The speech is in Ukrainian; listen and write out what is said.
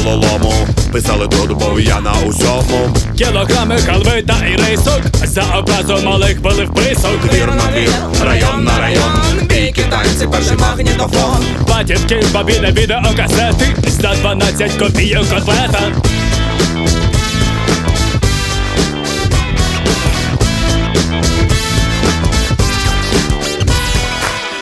металолому. Писали трудовий я на усьому. Кілограми халви та ірисок за образу малих били вписок. Двір на двір, район на район, бійки, танці, перший магнітофон. Батьків, бабіна, відеокасети за 12 копійок котлета.